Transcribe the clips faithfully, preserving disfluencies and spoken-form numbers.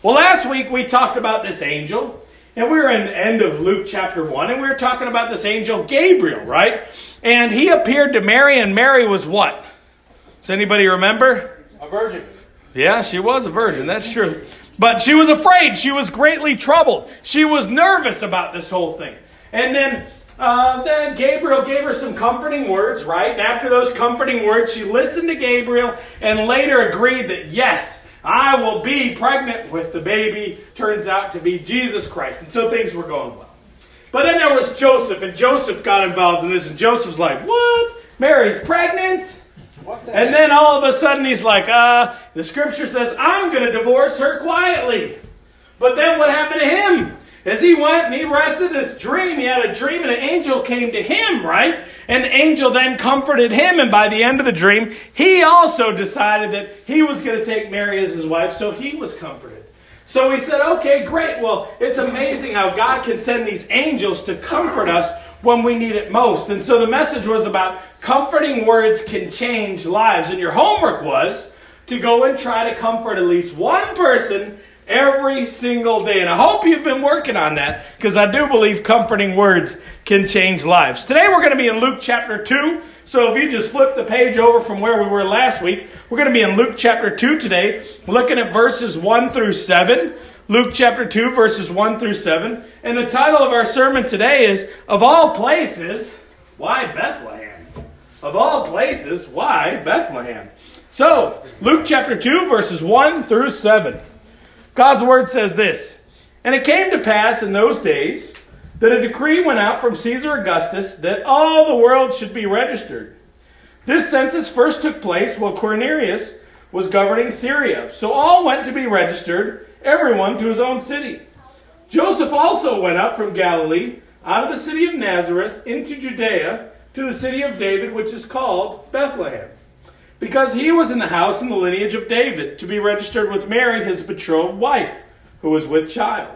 Well, last week we talked about this angel, and we were in the end of Luke chapter one, and we were talking about this angel Gabriel, right? And he appeared to Mary, and Mary was what? Does anybody remember? A virgin. Yeah, she was a virgin, that's true. But she was afraid. She was greatly troubled. She was nervous about this whole thing. And then, uh, then Gabriel gave her some comforting words, right? And after those comforting words, she listened to Gabriel and later agreed that, yes, I will be pregnant with the baby. Turns out to be Jesus Christ. And so things were going well. But then there was Joseph, and Joseph got involved in this, and Joseph's like, what? Mary's pregnant? What the And heck? then all of a sudden he's like, uh, the scripture says, I'm going to divorce her quietly. But then what happened to him? As he went and he rested this dream, he had a dream and an angel came to him, right? And the angel then comforted him, and by the end of the dream, he also decided that he was going to take Mary as his wife, so he was comforted. So he said, okay, great. Well, it's amazing how God can send these angels to comfort us when we need it most. And so the message was about comforting words can change lives. And your homework was to go and try to comfort at least one person every single day. And I hope you've been working on that, because I do believe comforting words can change lives. Today we're going to be in Luke chapter two. So if you just flip the page over from where we were last week, we're going to be in Luke chapter two today, looking at verses one through seven. Luke chapter two, verses one through seven. And the title of our sermon today is, Of All Places, Why Bethlehem? Of all places, why Bethlehem? So, Luke chapter two, verses one through seven. God's word says this, And it came to pass in those days that a decree went out from Caesar Augustus that all the world should be registered. This census first took place while Quirinius was governing Syria. So all went to be registered, everyone to his own city. Joseph also went up from Galilee, out of the city of Nazareth, into Judea, to the city of David, which is called Bethlehem, because he was in the house and the lineage of David, to be registered with Mary, his betrothed wife, who was with child.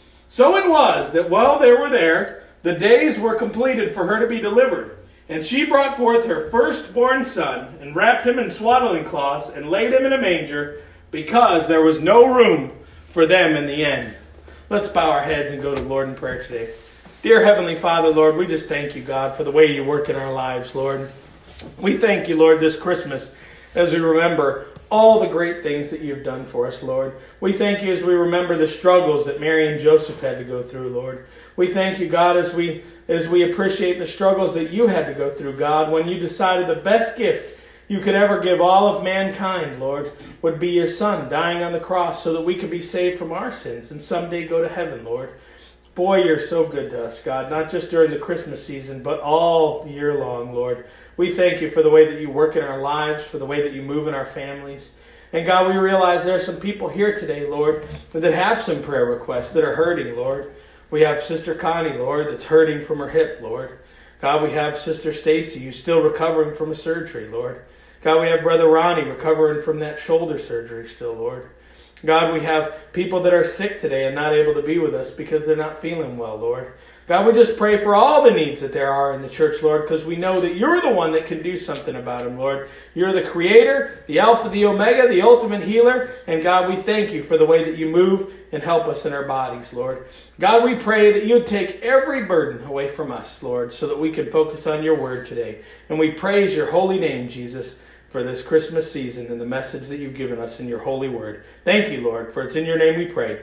So it was that while they were there, the days were completed for her to be delivered. And she brought forth her firstborn son, and wrapped him in swaddling cloths, and laid him in a manger, because there was no room for them in the inn. Let's bow our heads and go to the Lord in prayer today. Dear Heavenly Father, Lord, we just thank you, God, for the way you work in our lives, Lord. We thank you, Lord, this Christmas as we remember all the great things that you've done for us, Lord. We thank you as we remember the struggles that Mary and Joseph had to go through, Lord. We thank you, God, as we as we appreciate the struggles that you had to go through, God, when you decided the best gift you could ever give all of mankind, Lord, would be your Son dying on the cross so that we could be saved from our sins and someday go to heaven, Lord. Boy, you're so good to us, God, not just during the Christmas season, but all year long, Lord. We thank you for the way that you work in our lives, for the way that you move in our families. And God, we realize there are some people here today, Lord, that have some prayer requests that are hurting, Lord. We have Sister Connie, Lord, that's hurting from her hip, Lord. God, we have Sister Stacy, who's still recovering from a surgery, Lord. God, we have Brother Ronnie recovering from that shoulder surgery still, Lord. God, we have people that are sick today and not able to be with us because they're not feeling well, Lord. God, we just pray for all the needs that there are in the church, Lord, because we know that you're the one that can do something about them, Lord. You're the Creator, the Alpha, the Omega, the ultimate healer. And God, we thank you for the way that you move and help us in our bodies, Lord. God, we pray that you'd take every burden away from us, Lord, so that we can focus on your word today. And we praise your holy name, Jesus, for this Christmas season and the message that you've given us in your holy word. Thank you, Lord, for it's in your name we pray.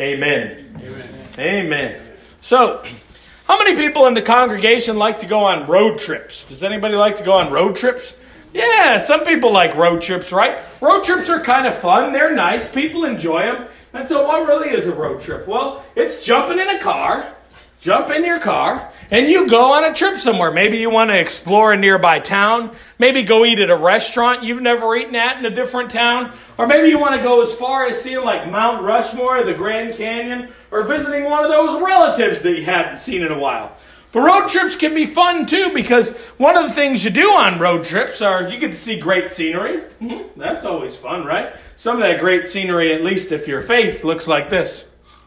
Amen. Amen. Amen. So, how many people in the congregation like to go on road trips? Does anybody like to go on road trips? Yeah, some people like road trips, right? Road trips are kind of fun. They're nice. People enjoy them. And so what really is a road trip? Well, it's jumping in a car, jump in your car, and you go on a trip somewhere. Maybe you want to explore a nearby town. Maybe go eat at a restaurant you've never eaten at in a different town. Or maybe you want to go as far as seeing like Mount Rushmore or the Grand Canyon, or visiting one of those relatives that you hadn't seen in a while. But road trips can be fun too, because one of the things you do on road trips are you get to see great scenery. Mm-hmm. That's always fun, right? Some of that great scenery, at least if your faith, looks like this.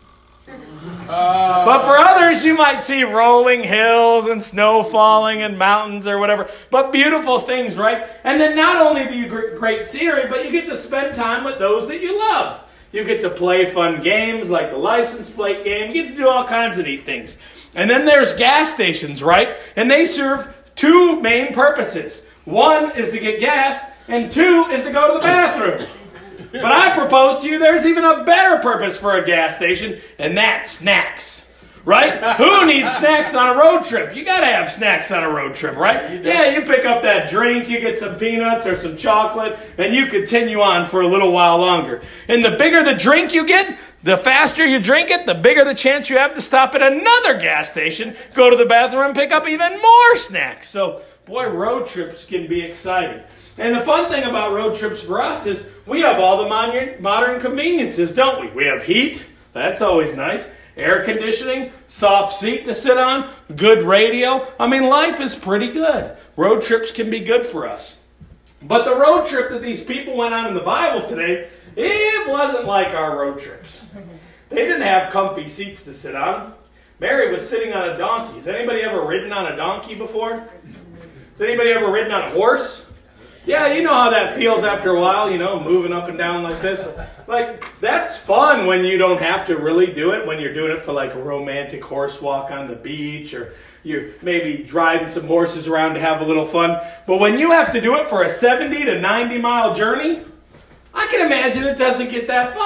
Uh, but for others, you might see rolling hills and snow falling and mountains or whatever. But beautiful things, right? And then not only do you get great scenery, but you get to spend time with those that you love. You get to play fun games like the license plate game. You get to do all kinds of neat things. And then there's gas stations, right? And they serve two main purposes. One is to get gas, and two is to go to the bathroom. But I propose to you there's even a better purpose for a gas station, and that's snacks. Right? Who needs snacks on a road trip? You got to have snacks on a road trip, right? Yeah, you pick up that drink, you get some peanuts or some chocolate, and you continue on for a little while longer. And the bigger the drink you get, the faster you drink it, the bigger the chance you have to stop at another gas station, go to the bathroom, and pick up even more snacks. So, boy, road trips can be exciting. And the fun thing about road trips for us is we have all the modern, modern conveniences, don't we? We have heat. That's always nice. Air conditioning, soft seat to sit on, good radio. I mean, life is pretty good. Road trips can be good for us. But the road trip that these people went on in the Bible today, it wasn't like our road trips. They didn't have comfy seats to sit on. Mary was sitting on a donkey. Has anybody ever ridden on a donkey before? Has anybody ever ridden on a horse? Yeah, you know how that feels after a while, you know, moving up and down like this. Like, that's fun when you don't have to really do it, when you're doing it for like a romantic horse walk on the beach, or you're maybe driving some horses around to have a little fun. But when you have to do it for a seventy to ninety mile journey, I can imagine it doesn't get that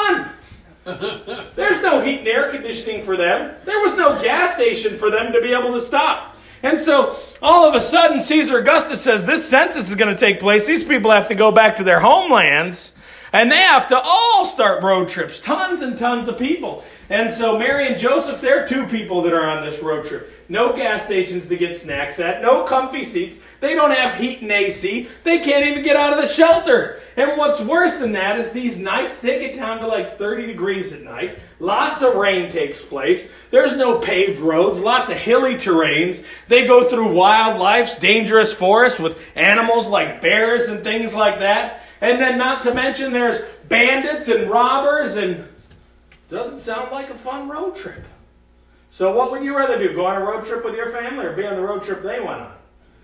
fun. There's no heat and air conditioning for them. There was no gas station for them to be able to stop. And so, all of a sudden, Caesar Augustus says this census is going to take place. These people have to go back to their homelands, and they have to all start road trips. Tons and tons of people. And so, Mary and Joseph, they're two people that are on this road trip. No gas stations to get snacks at. No comfy seats. They don't have heat and A C. They can't even get out of the shelter. And what's worse than that is these nights, they get down to like thirty degrees at night. Lots of rain takes place. There's no paved roads. Lots of hilly terrains. They go through wildlife's dangerous forests with animals like bears and things like that. And then not to mention there's bandits and robbers, and doesn't sound like a fun road trip. So what would you rather do? Go on a road trip with your family or be on the road trip they went on?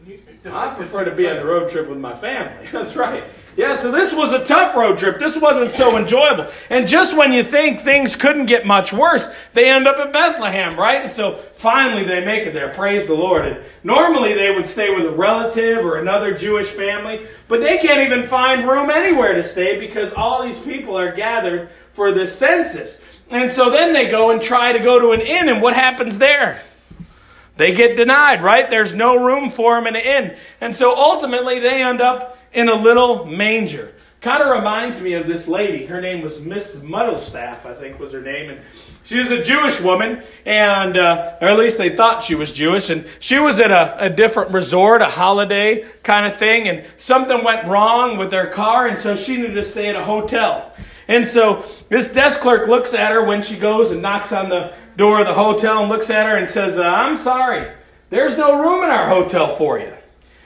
I prefer to be on the road trip with my family. That's right. Yeah, so this was a tough road trip. This wasn't so enjoyable. And just when you think things couldn't get much worse, they end up at Bethlehem, right? And so finally they make it there. Praise the Lord. And normally they would stay with a relative or another Jewish family, but they can't even find room anywhere to stay because all these people are gathered for the census. And so then they go and try to go to an inn, and what happens there? They get denied, right? There's no room for them in an inn. And so ultimately they end up in a little manger. Kind of reminds me of this lady. Her name was Miss Muddlestaff, I think was her name. And she was a Jewish woman, and uh, or at least they thought she was Jewish. And she was at a, a different resort, a holiday kind of thing. And something went wrong with their car, and so she needed to stay at a hotel. And so this desk clerk looks at her when she goes and knocks on the door of the hotel and looks at her and says, uh, I'm sorry, there's no room in our hotel for you.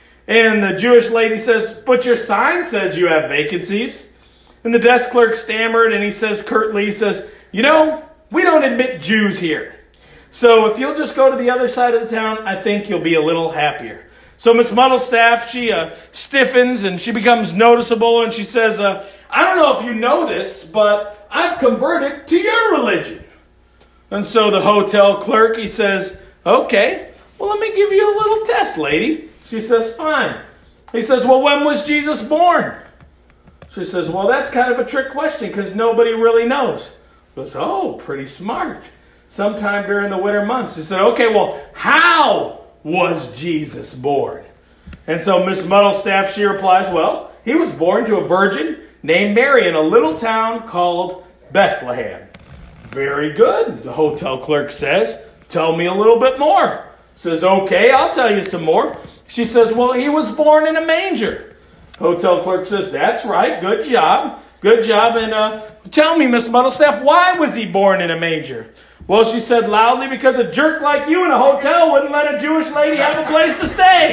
And the Jewish lady says, but your sign says you have vacancies. And the desk clerk stammered, and he says curtly, he says, you know, we don't admit Jews here. So if you'll just go to the other side of the town, I think you'll be a little happier. So Miss Muddlestaff, she uh, stiffens and she becomes noticeable, and she says, uh, I don't know if you know this, but I've converted to your religion. And so the hotel clerk, he says, okay, well, let me give you a little test, lady. She says, fine. He says, well, when was Jesus born? She says, well, that's kind of a trick question because nobody really knows. He goes, oh, pretty smart. Sometime during the winter months. He said, okay, well, how was Jesus born? And so Miss Muddlestaff, she replies, well, he was born to a virgin named Mary in a little town called Bethlehem. Very good, the hotel clerk says. Tell me a little bit more. Says, okay, I'll tell you some more. She says, well, he was born in a manger. Hotel clerk says, that's right, good job. Good job. And uh, tell me, Miss Muddlestaff, why was he born in a manger? Well, she said loudly, because a jerk like you in a hotel wouldn't let a Jewish lady have a place to stay.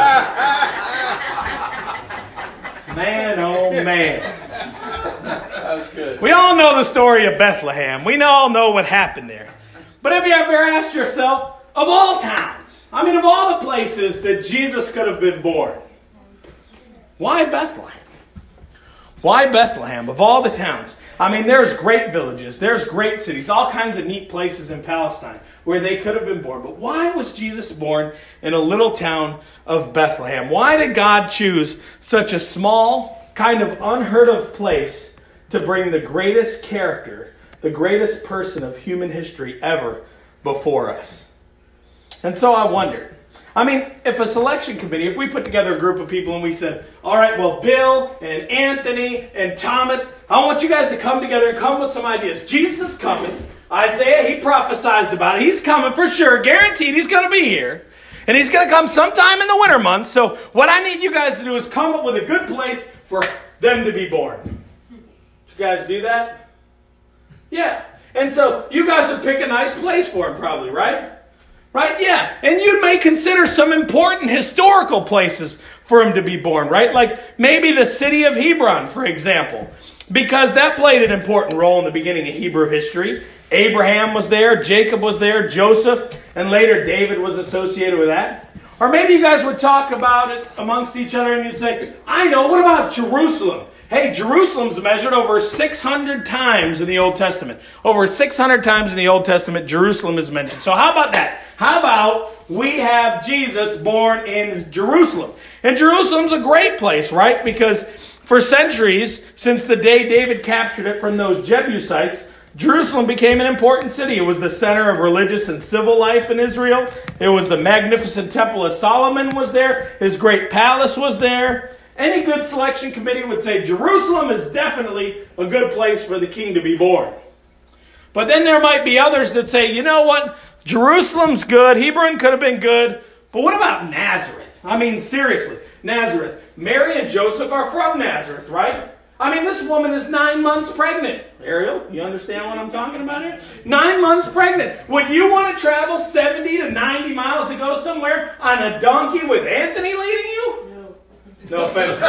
Man, oh man. That was good. We all know the story of Bethlehem. We all know what happened there. But have you ever asked yourself, of all towns, I mean, of all the places that Jesus could have been born, why Bethlehem? Why Bethlehem, of all the towns? I mean, there's great villages, there's great cities, all kinds of neat places in Palestine where they could have been born. But why was Jesus born in a little town of Bethlehem? Why did God choose such a small, kind of unheard of place to bring the greatest character, the greatest person of human history ever before us? And so I wondered, I mean, if a selection committee, if we put together a group of people and we said, all right, well, Bill and Anthony and Thomas, I want you guys to come together and come with some ideas. Jesus is coming. Isaiah, he prophesied about it. He's coming for sure. Guaranteed he's going to be here. And he's going to come sometime in the winter months. So what I need you guys to do is come up with a good place for them to be born. Did you guys do that? Yeah. And so you guys would pick a nice place for him probably, right? Right? Yeah. And you may consider some important historical places for him to be born, right? Like maybe the city of Hebron, for example, because that played an important role in the beginning of Hebrew history. Abraham was there, Jacob was there, Joseph, and later David was associated with that. Or maybe you guys would talk about it amongst each other and you'd say, I know, what about Jerusalem? Hey, Jerusalem's measured over six hundred times in the Old Testament. Over six hundred times in the Old Testament, Jerusalem is mentioned. So how about that? How about we have Jesus born in Jerusalem? And Jerusalem's a great place, right? Because for centuries, since the day David captured it from those Jebusites, Jerusalem became an important city. It was the center of religious and civil life in Israel. It was the magnificent temple of Solomon was there. His great palace was there. Any good selection committee would say Jerusalem is definitely a good place for the king to be born. But then there might be others that say, you know what? Jerusalem's good. Hebron could have been good. But what about Nazareth? I mean, seriously, Nazareth. Mary and Joseph are from Nazareth, right? I mean, this woman is nine months pregnant. Ariel, you understand what I'm talking about here? Nine months pregnant. Would you want to travel seventy to ninety miles to go somewhere on a donkey with Anthony leading you? No offense,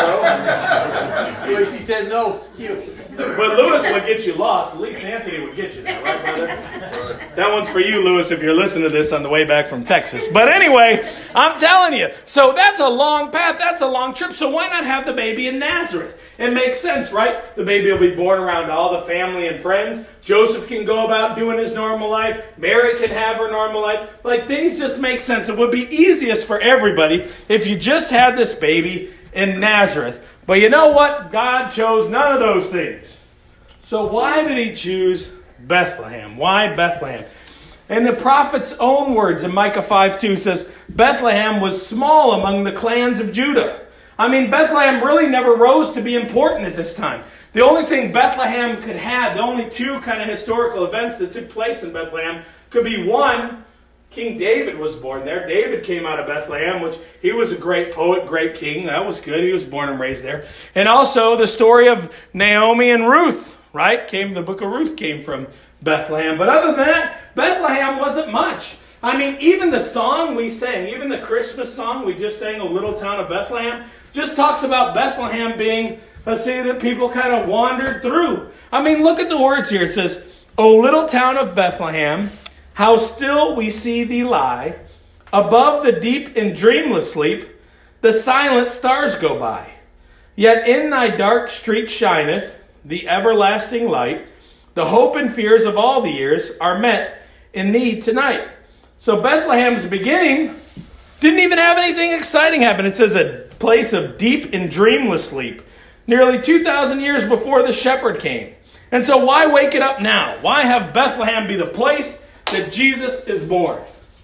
bro. Well, she said no. Cute. But Lewis would get you lost. At least Anthony would get you there, right, brother? That one's for you, Lewis, if you're listening to this on the way back from Texas. But anyway, I'm telling you. So that's a long path. That's a long trip. So why not have the baby in Nazareth? It makes sense, right? The baby will be born around all the family and friends. Joseph can go about doing his normal life. Mary can have her normal life. Like, things just make sense. It would be easiest for everybody if you just had this baby in Nazareth. But you know what? God chose none of those things. So why did he choose Bethlehem? Why Bethlehem? And the prophet's own words in Micah five two says, Bethlehem was small among the clans of Judah. I mean, Bethlehem really never rose to be important at this time. The only thing Bethlehem could have, the only two kind of historical events that took place in Bethlehem could be, one, King David was born there. David came out of Bethlehem, which he was a great poet, great king. That was good. He was born and raised there. And also the story of Naomi and Ruth, right? Came the book of Ruth came from Bethlehem. But other than that, Bethlehem wasn't much. I mean, even the song we sang, even the Christmas song we just sang, A Little Town of Bethlehem, just talks about Bethlehem being a city that people kind of wandered through. I mean, look at the words here. It says, O little town of Bethlehem, how still we see thee lie. Above the deep and dreamless sleep, the silent stars go by. Yet in thy dark street shineth the everlasting light. The hope and fears of all the years are met in thee tonight. So Bethlehem's beginning didn't even have anything exciting happen. It says a place of deep and dreamless sleep. Nearly two thousand years before the shepherd came. And so why wake it up now? Why have Bethlehem be the place that Jesus is born?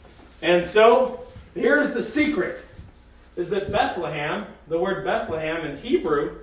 And so here's the secret, is that Bethlehem, the word Bethlehem in Hebrew,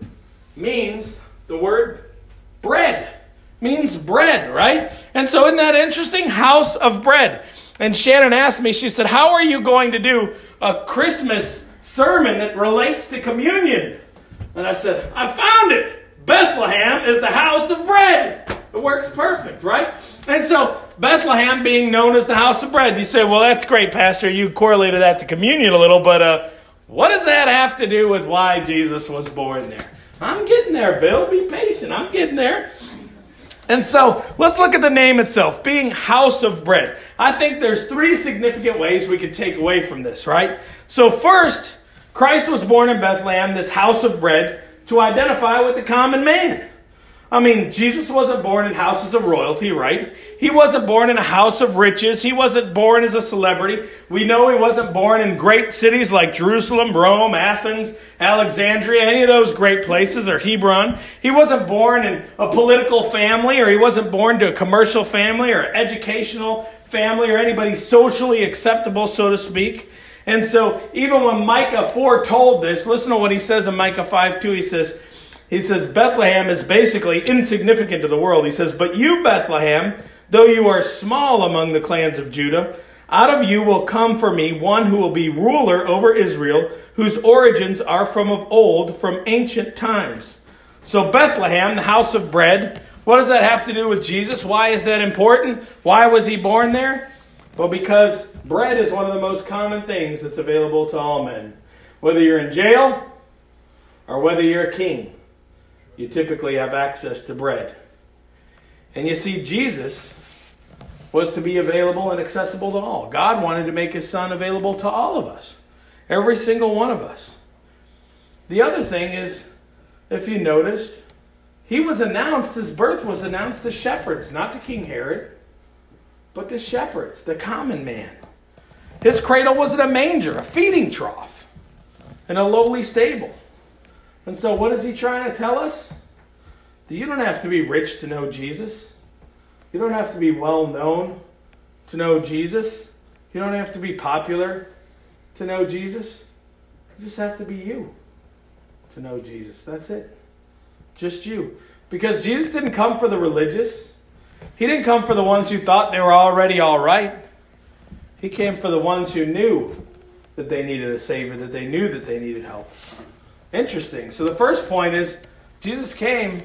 means the word bread. Means bread, right? And so isn't that interesting? House of bread. And Shannon asked me, she said, how are you going to do a Christmas sermon that relates to communion? And I said, I found it. Bethlehem is the house of bread. It works perfect, right? And so Bethlehem being known as the house of bread. You say, well, that's great, Pastor. You correlated that to communion a little, but uh, what does that have to do with why Jesus was born there? I'm getting there, Bill. Be patient. I'm getting there. And so let's look at the name itself, being house of bread. I think there's three significant ways we could take away from this, right? So first, Christ was born in Bethlehem, this house of bread, to identify with the common man. I mean, Jesus wasn't born in houses of royalty, right? He wasn't born in a house of riches. He wasn't born as a celebrity. We know he wasn't born in great cities like Jerusalem, Rome, Athens, Alexandria, any of those great places, or Hebron. He wasn't born in a political family, or he wasn't born to a commercial family or educational family or anybody socially acceptable, so to speak. And so even when Micah foretold this, listen to what he says in Micah five two. He says, He says, Bethlehem is basically insignificant to the world. He says, but you, Bethlehem, though you are small among the clans of Judah, out of you will come for me one who will be ruler over Israel, whose origins are from of old, from ancient times. So Bethlehem, the house of bread, what does that have to do with Jesus? Why is that important? Why was he born there? Well, because bread is one of the most common things that's available to all men. Whether you're in jail or whether you're a king, you typically have access to bread. And you see, Jesus was to be available and accessible to all. God wanted to make his son available to all of us. Every single one of us. The other thing is, if you noticed, he was announced, his birth was announced to shepherds, not to King Herod, but to shepherds, the common man. His cradle was in a manger, a feeding trough, in a lowly stable. And so what is he trying to tell us? That you don't have to be rich to know Jesus. You don't have to be well known to know Jesus. You don't have to be popular to know Jesus. You just have to be you to know Jesus. That's it. Just you. Because Jesus didn't come for the religious. He didn't come for the ones who thought they were already all right. He came for the ones who knew that they needed a Savior, that they knew that they needed help. Interesting. So the first point is, Jesus came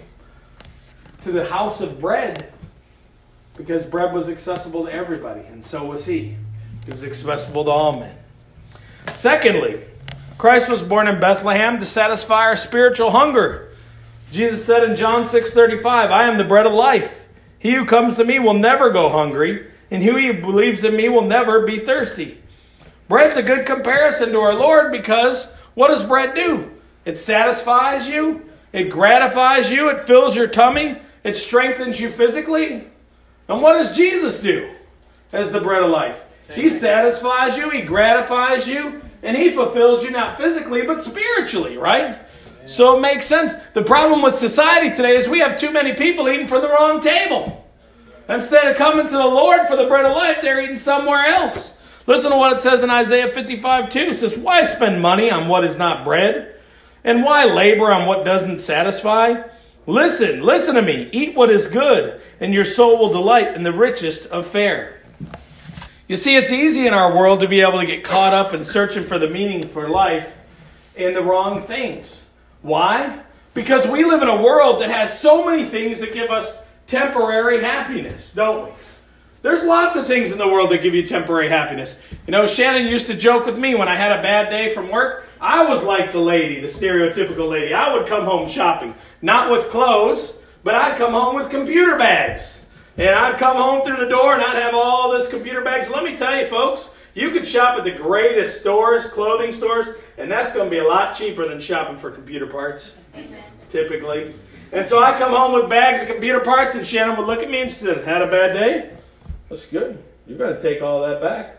to the house of bread because bread was accessible to everybody, and so was he. He was accessible to all men. Secondly, Christ was born in Bethlehem to satisfy our spiritual hunger. Jesus said in John six thirty-five, I am the bread of life. He who comes to me will never go hungry, and he who believes in me will never be thirsty. Bread's a good comparison to our Lord because what does bread do? It satisfies you. It gratifies you. It fills your tummy. It strengthens you physically. And what does Jesus do as the bread of life? He satisfies you. He gratifies you. And he fulfills you not physically, but spiritually, right? So it makes sense. The problem with society today is we have too many people eating from the wrong table. Instead of coming to the Lord for the bread of life, they're eating somewhere else. Listen to what it says in Isaiah fifty-five two. It says, why spend money on what is not bread? And why labor on what doesn't satisfy? Listen, listen to me. Eat what is good, and your soul will delight in the richest of fare. You see, it's easy in our world to be able to get caught up in searching for the meaning for life in the wrong things. Why? Because we live in a world that has so many things that give us temporary happiness, don't we? There's lots of things in the world that give you temporary happiness. You know, Shannon used to joke with me when I had a bad day from work. I was like the lady, the stereotypical lady. I would come home shopping, not with clothes, but I'd come home with computer bags. And I'd come home through the door and I'd have all this computer bags. Let me tell you, folks, you could shop at the greatest stores, clothing stores, and that's going to be a lot cheaper than shopping for computer parts, Amen. Typically. And so I'd come home with bags of computer parts, and Shannon would look at me and said, had a bad day? That's good. You're going to take all that back.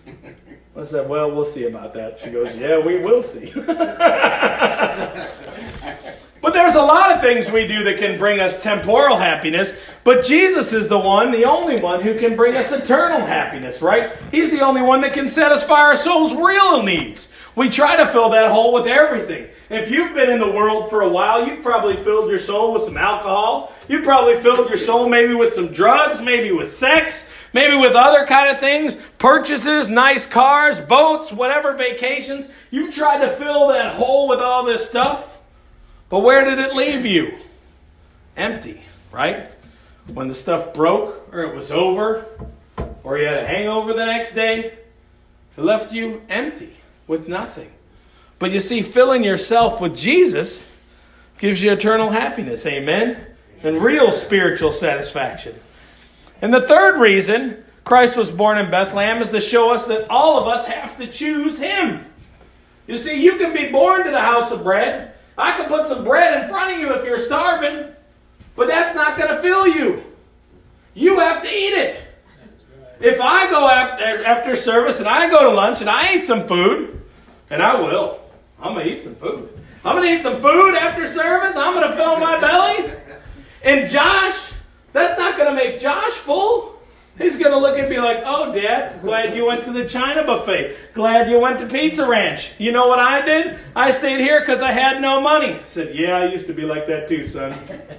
I said, well, we'll see about that. She goes, yeah, we will see. But there's a lot of things we do that can bring us temporal happiness, but Jesus is the one, the only one who can bring us eternal happiness, right? He's the only one that can satisfy our soul's real needs. We try to fill that hole with everything. If you've been in the world for a while, you've probably filled your soul with some alcohol. You've probably filled your soul maybe with some drugs, maybe with sex, maybe with other kind of things, purchases, nice cars, boats, whatever, vacations. You've tried to fill that hole with all this stuff. But where did it leave you? Empty, right? When the stuff broke or it was over or you had a hangover the next day, it left you empty with nothing. But you see, filling yourself with Jesus gives you eternal happiness, amen? And real spiritual satisfaction. And the third reason Christ was born in Bethlehem is to show us that all of us have to choose Him. You see, you can be born to the house of bread. I can put some bread in front of you if you're starving. But that's not going to fill you. You have to eat it. If I go after, after service and I go to lunch and I eat some food, and I will, I'm going to eat some food. I'm going to eat some food after service. I'm going to fill my belly. And Josh, that's not going to make Josh full. He's going to look at me like, oh, Dad, glad you went to the China buffet. Glad you went to Pizza Ranch. You know what I did? I stayed here because I had no money. I said, yeah, I used to be like that too, son.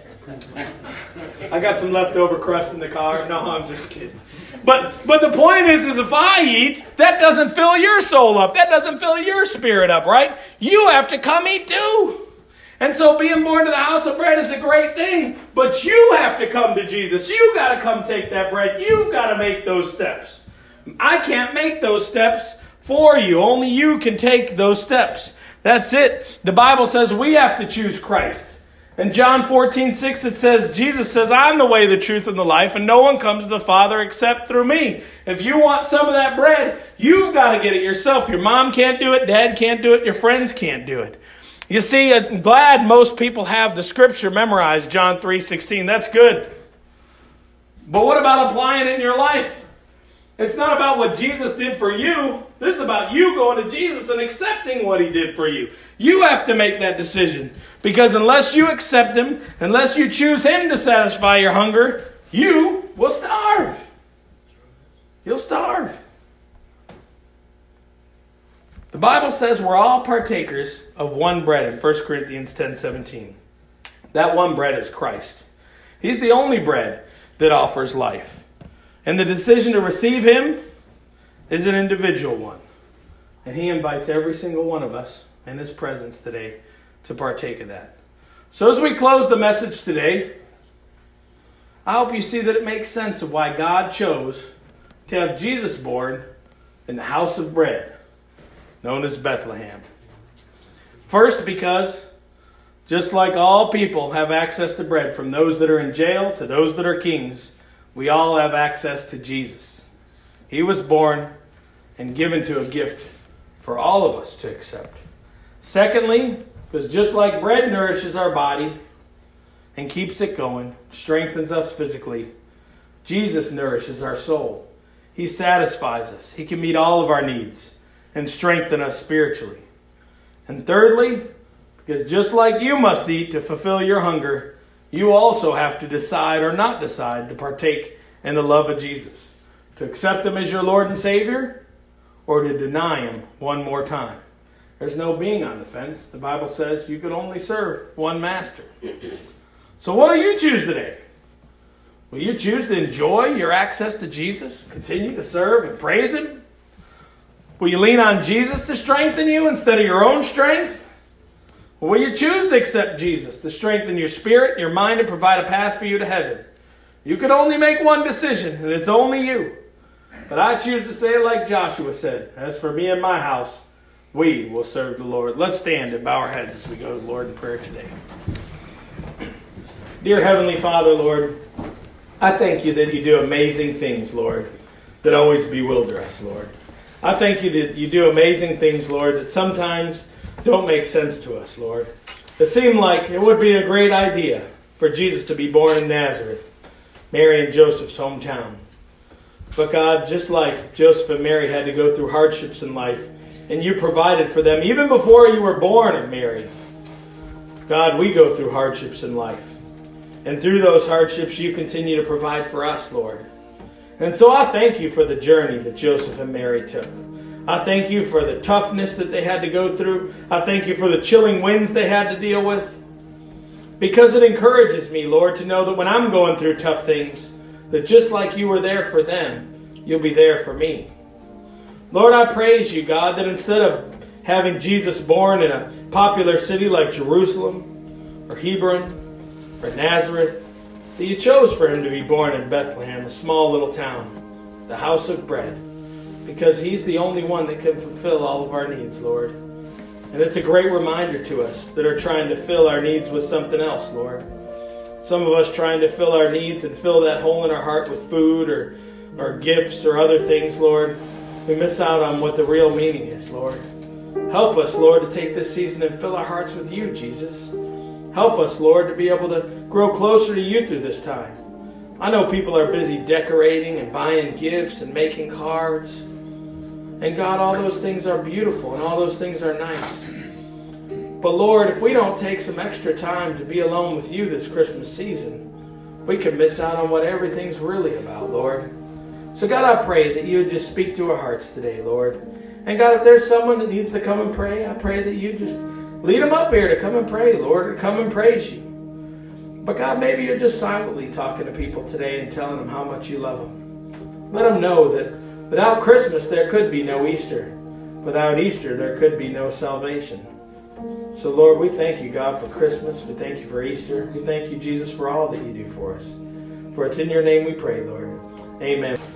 I got some leftover crust in the car. No, I'm just kidding. But but the point is, is if I eat, that doesn't fill your soul up. That doesn't fill your spirit up, right? You have to come eat too. And so being born to the house of bread is a great thing, but you have to come to Jesus. You've got to come take that bread. You've got to make those steps. I can't make those steps for you. Only you can take those steps. That's it. The Bible says we have to choose Christ. In John fourteen six it says, Jesus says, I'm the way, the truth, and the life, and no one comes to the Father except through me. If you want some of that bread, you've got to get it yourself. Your mom can't do it, dad can't do it, your friends can't do it. You see, I'm glad most people have the scripture memorized, John three sixteen. That's good. But what about applying it in your life? It's not about what Jesus did for you. This is about you going to Jesus and accepting what he did for you. You have to make that decision. Because unless you accept him, unless you choose him to satisfy your hunger, you will starve. You'll starve. The Bible says we're all partakers of one bread in First Corinthians ten seventeen. That one bread is Christ. He's the only bread that offers life. And the decision to receive him is an individual one. And he invites every single one of us in his presence today to partake of that. So as we close the message today, I hope you see that it makes sense of why God chose to have Jesus born in the house of bread, known as Bethlehem. First, because just like all people have access to bread, from those that are in jail to those that are kings, we all have access to Jesus. He was born and given to a gift for all of us to accept. Secondly, because just like bread nourishes our body and keeps it going, strengthens us physically, Jesus nourishes our soul. He satisfies us. He can meet all of our needs and strengthen us spiritually. And thirdly, because just like you must eat to fulfill your hunger, you also have to decide or not decide to partake in the love of Jesus. To accept him as your Lord and Savior, or to deny him one more time. There's no being on the fence. The Bible says you could only serve one master. So what do you choose today? Will you choose to enjoy your access to Jesus? Continue to serve and praise him? Will you lean on Jesus to strengthen you instead of your own strength? Or will you choose to accept Jesus to strengthen your spirit, your mind, and provide a path for you to heaven? You can only make one decision, and it's only you. But I choose to say it like Joshua said, as for me and my house, we will serve the Lord. Let's stand and bow our heads as we go to the Lord in prayer today. Dear Heavenly Father, Lord, I thank you that you do amazing things, Lord, that always bewilder us, Lord. I thank you that you do amazing things, Lord, that sometimes don't make sense to us, Lord. It seemed like it would be a great idea for Jesus to be born in Nazareth, Mary and Joseph's hometown. But God, just like Joseph and Mary had to go through hardships in life, and you provided for them even before you were born of Mary, God, we go through hardships in life. And through those hardships, you continue to provide for us, Lord. And so I thank you for the journey that Joseph and Mary took. I thank you for the toughness that they had to go through. I thank you for the chilling winds they had to deal with. Because it encourages me, Lord, to know that when I'm going through tough things, that just like you were there for them, you'll be there for me. Lord, I praise you, God, that instead of having Jesus born in a popular city like Jerusalem or Hebron or Nazareth, that you chose for him to be born in Bethlehem, a small little town, the house of bread, because he's the only one that can fulfill all of our needs, Lord. And it's a great reminder to us that are trying to fill our needs with something else, Lord. Some of us trying to fill our needs and fill that hole in our heart with food or, or gifts or other things, Lord. We miss out on what the real meaning is, Lord. Help us, Lord, to take this season and fill our hearts with you, Jesus. Help us, Lord, to be able to grow closer to you through this time. I know people are busy decorating and buying gifts and making cards. And God, all those things are beautiful and all those things are nice. But Lord, if we don't take some extra time to be alone with you this Christmas season, we could miss out on what everything's really about, Lord. So God, I pray that you would just speak to our hearts today, Lord. And God, if there's someone that needs to come and pray, I pray that you just lead them up here to come and pray, Lord, or come and praise you. But God, maybe you're just silently talking to people today and telling them how much you love them. Let them know that without Christmas, there could be no Easter. Without Easter, there could be no salvation. So, Lord, we thank you, God, for Christmas. We thank you for Easter. We thank you, Jesus, for all that you do for us. For it's in your name we pray, Lord. Amen.